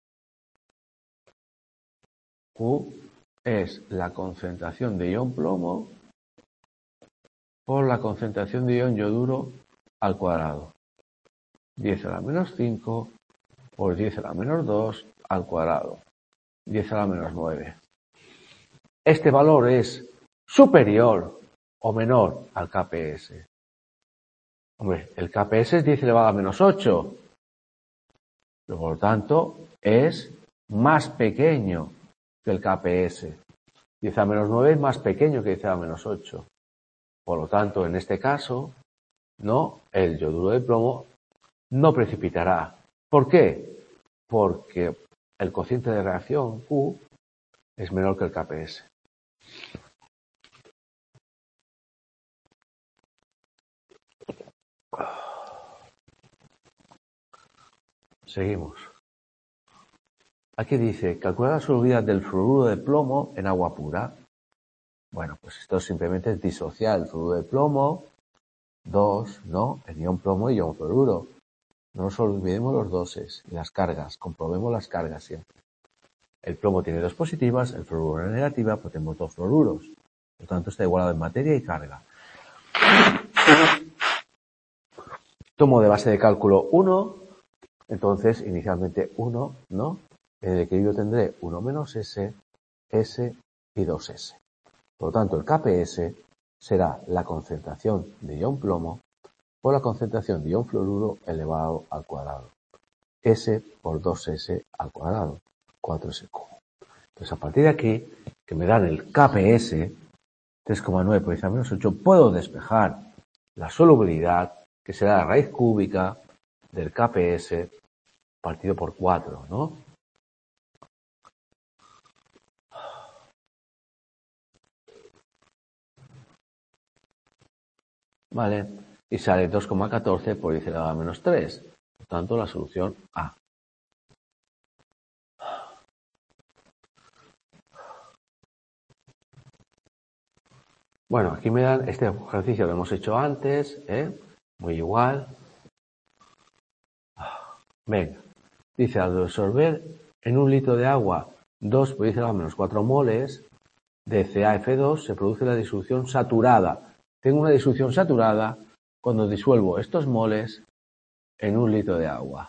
Q es la concentración de ion plomo por la concentración de ion yoduro al cuadrado. diez a la menos cinco por diez a la menos dos al cuadrado. diez a la menos nueve. Este valor es superior o menor al K P S. Hombre, el K P S es diez elevado a menos ocho. Pero, por lo tanto, es más pequeño que el K P S. diez a la menos nueve es más pequeño que diez a la menos ocho. Por lo tanto, en este caso, no, el yoduro de plomo no precipitará. ¿Por qué? Porque el cociente de reacción Q es menor que el K P S. Seguimos. Aquí dice, calcula la solubilidad del fluoruro de plomo en agua pura. Bueno, pues esto simplemente es disociar el fluoruro de plomo, dos, ¿no? El ion plomo y ion fluoruro. No nos olvidemos los doses y las cargas, comprobemos las cargas siempre. El plomo tiene dos positivas, el fluoruro una negativa, pues tenemos dos fluoruros. Por lo tanto, está igualado en materia y carga. Tomo de base de cálculo uno, entonces inicialmente uno, ¿no? En el equilibrio tendré uno menos S, S y dos S. Por lo tanto, el K P S será la concentración de ion plomo por la concentración de ion fluoruro elevado al cuadrado. S por dos S al cuadrado, cuatro S cubo. Entonces, a partir de aquí, que me dan el K P S, tres coma nueve por diez a la menos ocho, puedo despejar la solubilidad, que será la raíz cúbica del K P S partido por cuatro, ¿no? Vale, y sale dos coma catorce por diez elevado a menos tres. Por tanto, la solución A. Bueno, aquí me dan este ejercicio que hemos hecho antes, ¿eh? Muy igual. Venga, dice, al disolver en un litro de agua dos por diez elevado a menos cuatro moles de C A F dos, se produce la disolución saturada. Tengo una disolución saturada cuando disuelvo estos moles en un litro de agua.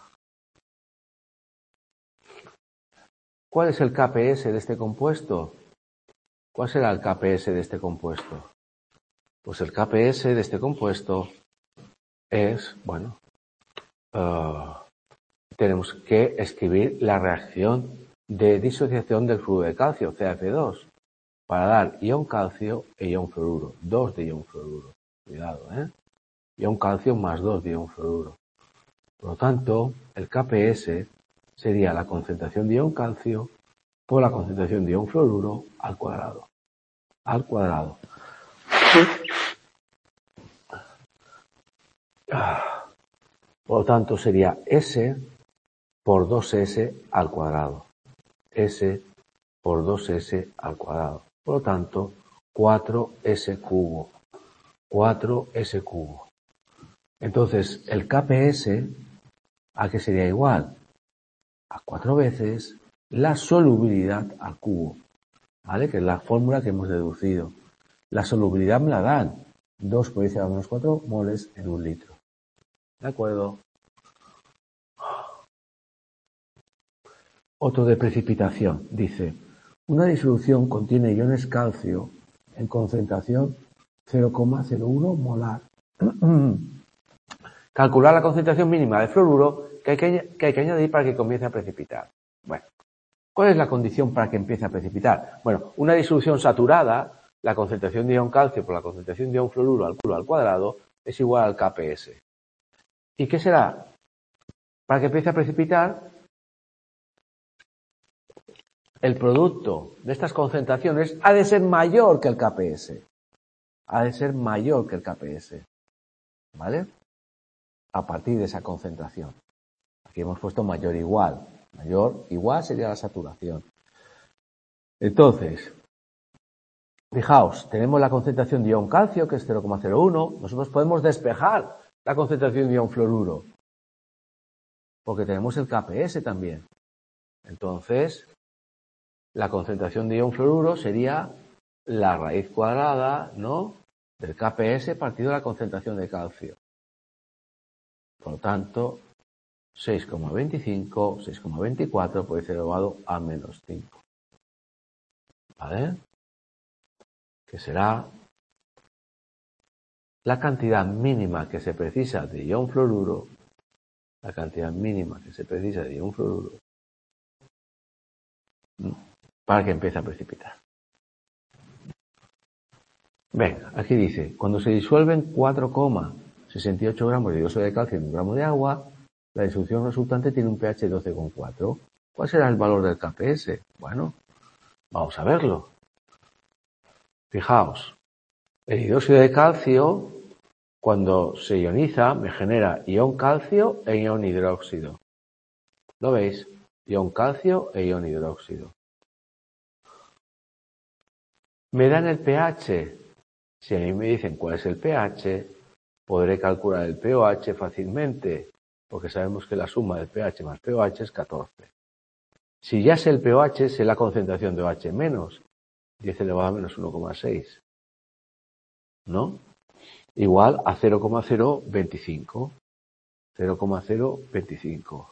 ¿Cuál es el K P S de este compuesto? ¿Cuál será el K P S de este compuesto? Pues el K P S de este compuesto es, bueno, uh, tenemos que escribir la reacción de disociación del fluoruro de calcio, C A F dos, para dar ion calcio e ion fluoruro, dos de ion fluoruro. Cuidado, ¿eh? Ion calcio más dos de ion fluoruro. Por lo tanto, el K P S sería la concentración de ion calcio por la concentración de ion fluoruro al cuadrado. Al cuadrado. Por lo tanto, sería S por dos S al cuadrado. S por dos ese al cuadrado. Por lo tanto, cuatro ese cubo. cuatro ese cubo. Entonces, el K P S, ¿a qué sería igual? A cuatro veces la solubilidad al cubo, ¿vale? Que es la fórmula que hemos deducido. La solubilidad me la dan dos por diez a la menos cuatro moles en un litro. ¿De acuerdo? Otro de precipitación. Dice, una disolución contiene iones calcio en concentración cero coma cero uno molar. Calcular la concentración mínima de fluoruro que hay que, que hay que añadir para que comience a precipitar. Bueno, ¿cuál es la condición para que empiece a precipitar? Bueno, una disolución saturada, la concentración de ion calcio por la concentración de ion fluoruro al, al cuadrado es igual al K P S. ¿Y qué será? Para que empiece a precipitar, el producto de estas concentraciones ha de ser mayor que el K P S. Ha de ser mayor que el K P S. ¿Vale? A partir de esa concentración. Aquí hemos puesto mayor igual. Mayor igual sería la saturación. Entonces, fijaos, tenemos la concentración de ion calcio, que es cero coma cero uno. Nosotros podemos despejar la concentración de ion fluoruro, porque tenemos el K P S también. Entonces, la concentración de ion fluoruro sería la raíz cuadrada, ¿no?, del K P S partido de la concentración de calcio. Por lo tanto, seis coma veinticinco, seis coma veinticuatro por diez elevado a menos cinco. ¿Vale? Que será la cantidad mínima que se precisa de ion fluoruro, la cantidad mínima que se precisa de ion fluoruro para que empiece a precipitar. Venga, aquí dice, cuando se disuelven cuatro coma sesenta y ocho gramos de dióxido de calcio en un gramo de agua, la disolución resultante tiene un pH doce coma cuatro. ¿Cuál será el valor del K P S? Bueno, vamos a verlo. Fijaos, el dióxido de calcio, cuando se ioniza, me genera ion calcio e ion hidróxido. ¿Lo veis? Ion calcio e ion hidróxido. Me dan el pH. Si a mí me dicen cuál es el pH, podré calcular el pOH fácilmente, porque sabemos que la suma del pH más pOH es catorce. Si ya sé el pOH, sé la concentración de OH menos, diez elevado a menos uno coma seis. ¿No? Igual a cero coma cero veinticinco. cero coma cero veinticinco.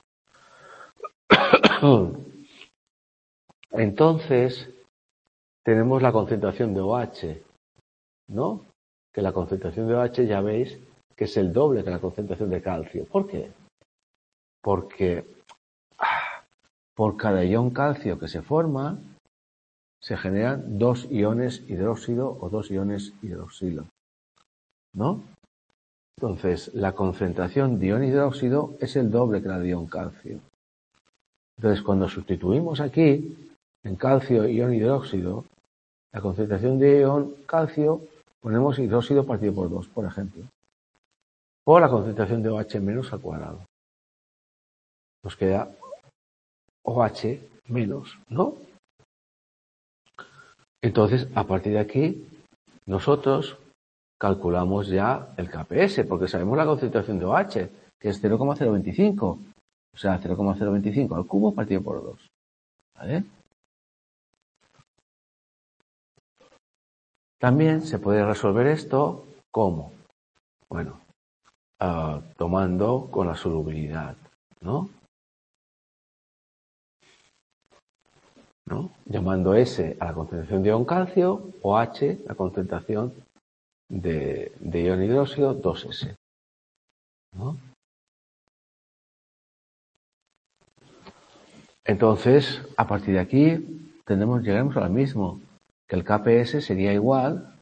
Entonces, tenemos la concentración de OH, ¿no? Que la concentración de OH ya veis que es el doble que la concentración de calcio. ¿Por qué? Porque ah, por cada ion calcio que se forma, se generan dos iones hidróxido o dos iones hidroxilo, ¿no? Entonces, la concentración de ion hidróxido es el doble que la de ion calcio. Entonces, cuando sustituimos aquí, en calcio ion hidróxido, la concentración de ion calcio, ponemos hidróxido partido por dos, por ejemplo. O la concentración de OH menos al cuadrado. Nos queda OH menos, ¿no? Entonces, a partir de aquí, nosotros calculamos ya el K P S, porque sabemos la concentración de OH, que es cero coma cero veinticinco. O sea, cero coma cero veinticinco al cubo partido por dos. ¿Vale? También se puede resolver esto como, bueno, uh, tomando con la solubilidad, ¿no? ¿No? Llamando S a la concentración de ion calcio o H la concentración de, de ion hidróxido dos ese. ¿No? Entonces, a partir de aquí, tenemos, llegaremos a lo mismo, que el K P S sería igual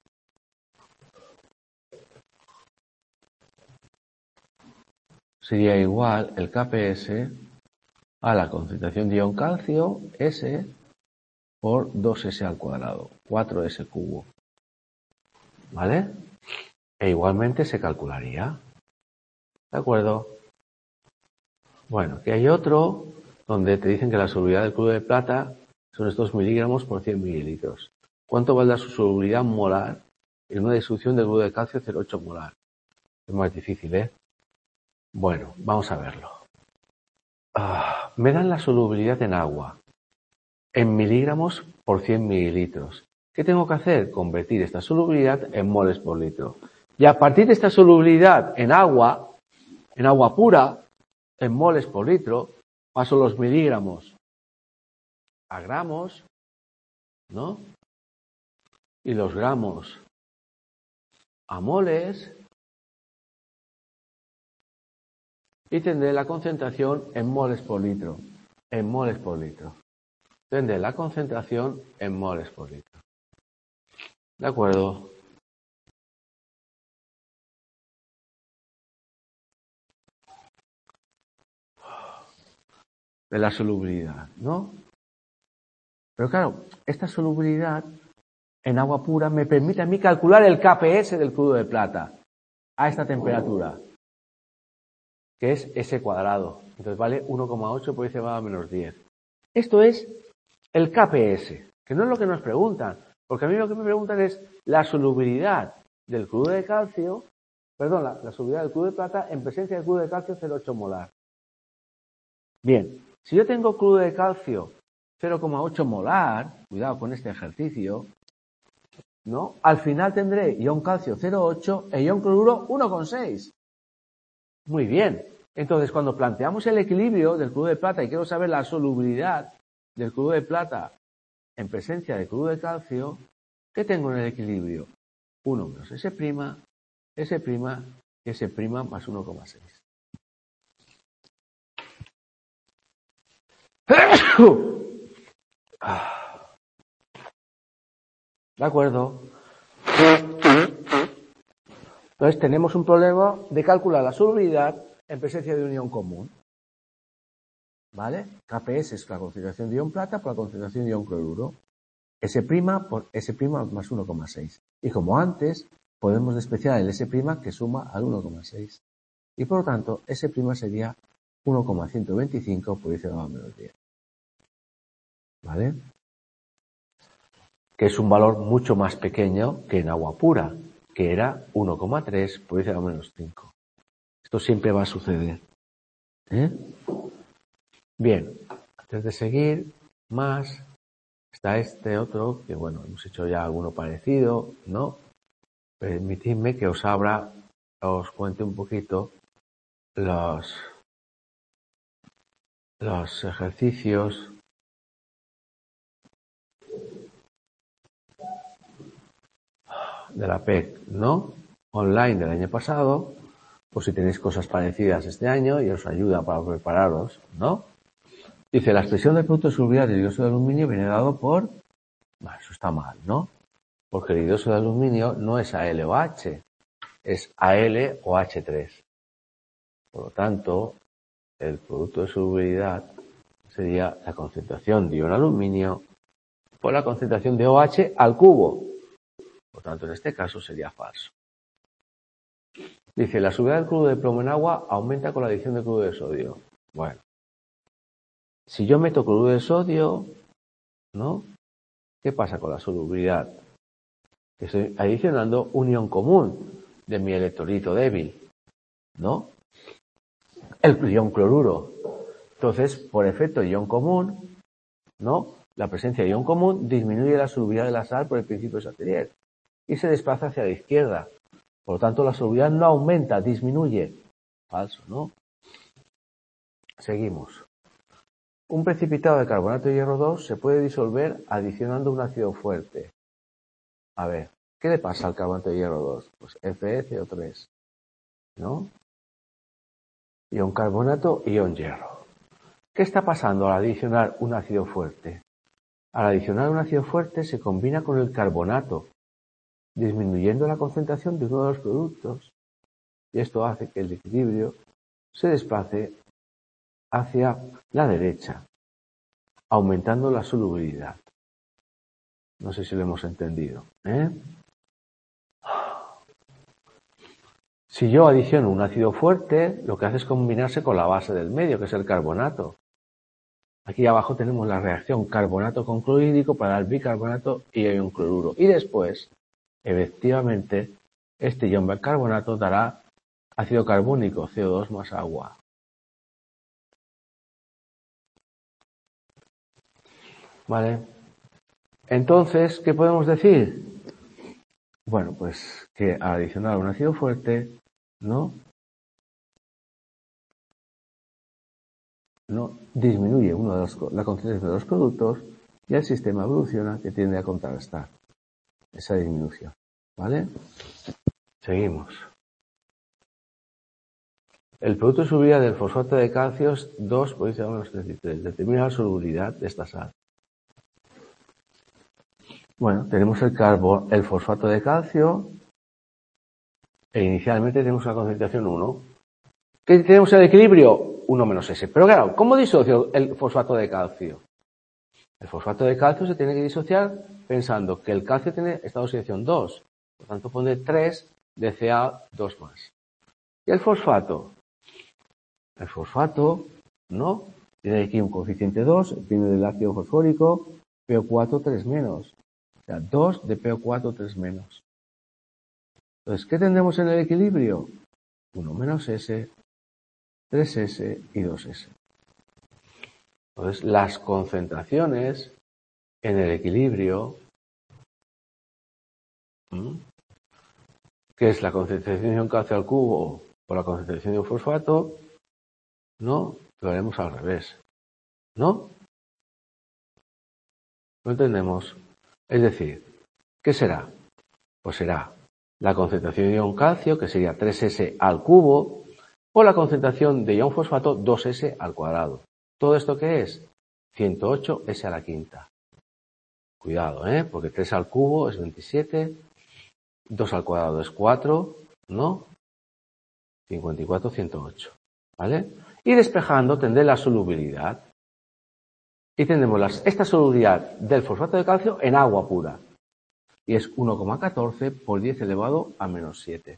sería igual el K P S a la concentración de ion calcio S por dos ese al cuadrado, cuatro ese cubo. ¿Vale? E igualmente se calcularía. ¿De acuerdo? Bueno, aquí hay otro donde te dicen que la solubilidad del cloruro de plata son estos miligramos por cien mililitros. ¿Cuánto valdrá su solubilidad molar en una disolución de cloruro de calcio cero coma ocho molar? Es más difícil, ¿eh? Bueno, vamos a verlo. Ah, me dan la solubilidad en agua, en miligramos por cien mililitros. ¿Qué tengo que hacer? Convertir esta solubilidad en moles por litro. Y a partir de esta solubilidad en agua, en agua pura, en moles por litro, paso los miligramos a gramos, ¿no? Y los gramos a moles, y tendré la concentración en moles por litro, en moles por litro. Tendré la concentración en moles por litro. ¿De acuerdo? De la solubilidad, ¿no? Pero claro, esta solubilidad en agua pura me permite a mí calcular el K P S del crudo de plata a esta temperatura, que es S cuadrado. Entonces vale uno coma ocho por diez elevado a menos diez. Esto es el K P S, que no es lo que nos preguntan, porque a mí lo que me preguntan es la solubilidad del crudo de calcio, perdón, la, la solubilidad del crudo de plata en presencia de crudo de calcio cero coma ocho molar. Bien, si yo tengo crudo de calcio cero coma ocho molar, cuidado con este ejercicio, ¿no? Al final tendré ion calcio cero coma ocho e ion cloruro uno coma seis. Muy bien. Entonces, cuando planteamos el equilibrio del crudo de plata y quiero saber la solubilidad del crudo de plata en presencia de crudo de calcio, ¿qué tengo en el equilibrio? uno menos S', S' y S' más uno coma seis. ¿De acuerdo? Entonces tenemos un problema de calcular la solubilidad en presencia de un ion común. ¿Vale? K P S es la concentración de ion plata por la concentración de ion cloruro. S' por S' más uno coma seis. Y como antes, podemos despreciar el S' que suma al uno coma seis. Y por lo tanto, S' sería uno coma ciento veinticinco por diez elevado a menos diez. ¿Vale? Que es un valor mucho más pequeño que en agua pura, que era uno coma tres por diez elevado a menos cinco. Esto siempre va a suceder. ¿Eh? Bien, antes de seguir, más, está este otro, que bueno, hemos hecho ya alguno parecido, ¿no? Permitidme que os abra, os cuente un poquito los, los ejercicios de la P E C, ¿no? Online del año pasado, por si tenéis cosas parecidas este año y os ayuda para prepararos, ¿no? Dice, la expresión del producto de solubilidad del hidróxido de aluminio viene dado por... Bueno, eso está mal, ¿no? Porque el hidróxido de aluminio no es A L o H, es A L o H tres. Por lo tanto, el producto de solubilidad sería la concentración de ion aluminio por la concentración de OH al cubo. Por tanto, en este caso sería falso. Dice, la solubilidad del cloruro de plomo en agua aumenta con la adición de cloruro de sodio. Bueno, si yo meto cloruro de sodio, ¿no? ¿Qué pasa con la solubilidad? Que estoy adicionando un ion común de mi electrolito débil, ¿no? El ion cloruro. Entonces, por efecto ion común, ¿no? La presencia de ion común disminuye la solubilidad de la sal por el principio de Satelier y se desplaza hacia la izquierda. Por lo tanto, la solubilidad no aumenta, disminuye. Falso, ¿no? Seguimos. Un precipitado de carbonato de hierro dos se puede disolver adicionando un ácido fuerte. A ver, ¿qué le pasa al carbonato de hierro dos? Pues F e C O tres, ¿no? Ion carbonato, ion hierro. ¿Qué está pasando al adicionar un ácido fuerte? Al adicionar un ácido fuerte se combina con el carbonato, disminuyendo la concentración de uno de los productos. Y esto hace que el equilibrio se desplace hacia la derecha, aumentando la solubilidad. No sé si lo hemos entendido, ¿eh? Si yo adiciono un ácido fuerte, lo que hace es combinarse con la base del medio, que es el carbonato. Aquí abajo tenemos la reacción carbonato con clorhídrico para dar bicarbonato y ion cloruro. Y después, efectivamente, este ion bicarbonato dará ácido carbónico, C O dos más agua. ¿Vale? Entonces, ¿qué podemos decir? Bueno, pues que al adicionar un ácido fuerte, ¿no? no disminuye uno de los, la concentración de los productos y el sistema evoluciona que tiende a contrarrestar esa disminución. ¿Vale? Seguimos. El producto de subida del fosfato de calcio es dos por diez a la menos treinta y tres. Determina la solubilidad de esta sal. Bueno, tenemos el, carbo, el fosfato de calcio e inicialmente tenemos una concentración uno. ¿Qué tenemos el equilibrio? uno menos S. Pero claro, ¿cómo disocio el fosfato de calcio? El fosfato de calcio se tiene que disociar pensando que el calcio tiene estado de oxidación dos. Por tanto, pone tres de C A dos más. ¿Y el fosfato? El fosfato, ¿no? Tiene aquí un coeficiente dos, viene del ácido fosfórico, P O cuatro tres menos. O sea, dos de P O cuatro tres menos. Entonces, ¿qué tendremos en el equilibrio? uno menos S, tres S y dos S. Entonces, las concentraciones en el equilibrio, ¿m? ¿Qué es la concentración de un calcio al cubo por la concentración de un fosfato? No, lo haremos al revés. ¿No? ¿Lo entendemos? Es decir, ¿qué será? Pues será la concentración de ion calcio, que sería tres S al cubo, o la concentración de ion fosfato, dos S al cuadrado. ¿Todo esto qué es? ciento ocho S a la quinta. Cuidado, ¿eh? Porque tres al cubo es veintisiete, dos al cuadrado es cuatro, ¿no? cincuenta y cuatro, ciento ocho. ¿Vale? Y despejando tendré la solubilidad. Y tendremos las, esta solubilidad del fosfato de calcio en agua pura. Y es uno coma catorce por diez elevado a menos siete.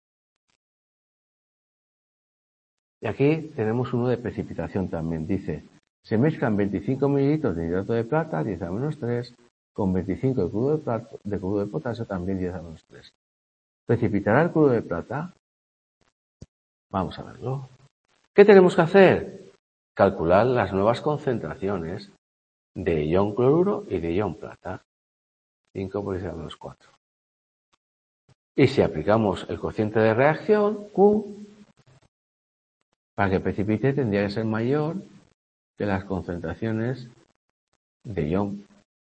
Y aquí tenemos uno de precipitación también. Dice, se mezclan veinticinco mililitros de hidrato de plata, diez a menos tres, con veinticinco de cloruro de, plata, de cloruro de potasio, también diez a menos tres. ¿Precipitará el cloruro de plata? Vamos a verlo. ¿Qué tenemos que hacer? Calcular las nuevas concentraciones de ion cloruro y de ion plata. cinco por diez a menos cuatro. Y si aplicamos el cociente de reacción, Q, para que precipite tendría que ser mayor que las concentraciones de ion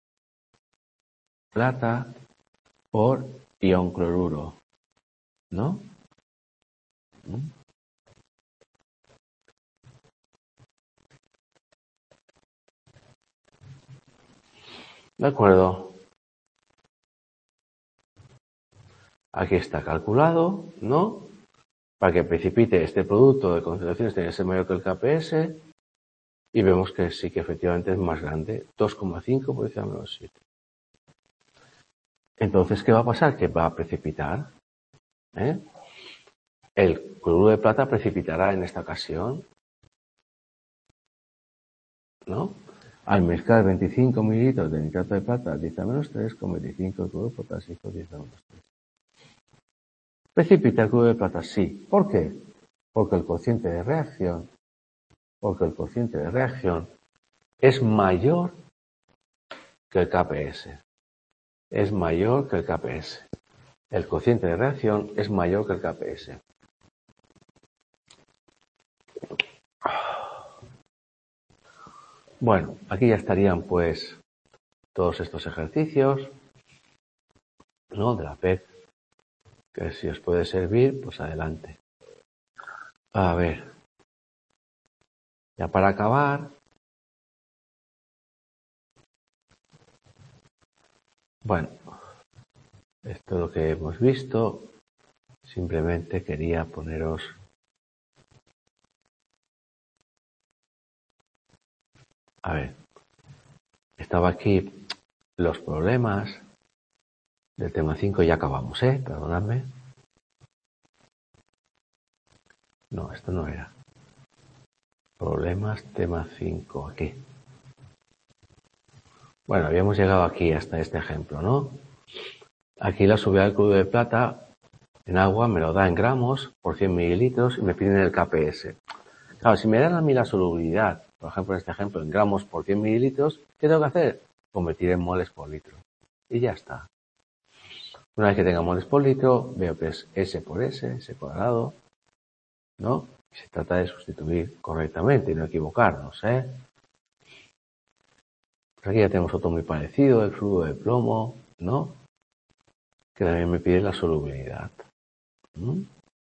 plata por ion cloruro, ¿no? ¿Mm? De acuerdo. Aquí está calculado, ¿no? Para que precipite este producto de concentraciones tiene que ser mayor que el K P S y vemos que sí que efectivamente es más grande, dos coma cinco por diez a la menos siete. Entonces, ¿qué va a pasar? Que va a precipitar. ¿eh? El cloruro de plata precipitará en esta ocasión, ¿no? Al mezclar veinticinco mililitros de nitrato de plata diez a menos tres con veinticinco de cloruro potásico diez a menos tres. ¿Precipita el cloruro de plata? Sí. ¿Por qué? Porque el cociente de reacción, porque el cociente de reacción es mayor que el K P S. Es mayor que el K P S. El cociente de reacción es mayor que el K P S. Bueno, aquí ya estarían pues todos estos ejercicios, ¿no? De la P E C, que si os puede servir, pues adelante. A ver, ya para acabar, bueno, esto es lo que hemos visto, simplemente quería poneros a ver, estaba aquí los problemas del tema cinco, ya acabamos, ¿eh? Perdonadme. No, esto no era. Problemas, tema cinco, aquí. Bueno, habíamos llegado aquí hasta este ejemplo, ¿no? Aquí la solubilidad del cloruro de plata en agua me lo da en gramos por cien mililitros y me piden el K P S. Claro, si me dan a mí la solubilidad, por ejemplo en este ejemplo, en gramos por cien mililitros, ¿qué tengo que hacer? Convertir en moles por litro. Y ya está. Una vez que tenga moles por litro, veo que es S por S, S cuadrado, ¿no? Se trata de sustituir correctamente y no equivocarnos, ¿eh? Pues aquí ya tenemos otro muy parecido, el flujo de plomo, ¿no? Que también me pide la solubilidad. ¿Mm?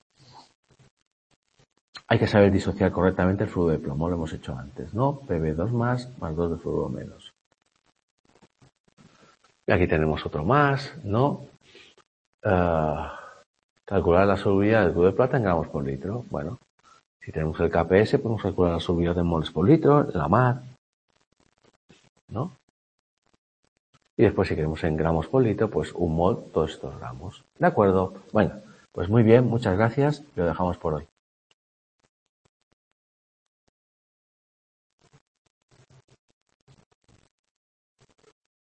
Hay que saber disociar correctamente el flujo de plomo, lo hemos hecho antes, ¿no? P B dos más, más dos de fluoruro menos. Y aquí tenemos otro más, ¿no? Uh, calcular la solubilidad del cloruro de plata en gramos por litro. Bueno, si tenemos el K P S, podemos calcular la solubilidad en moles por litro, la M A D, ¿no? Y después, si queremos en gramos por litro, pues un mol, todos estos gramos. ¿De acuerdo? Bueno, pues muy bien, muchas gracias y lo dejamos por hoy.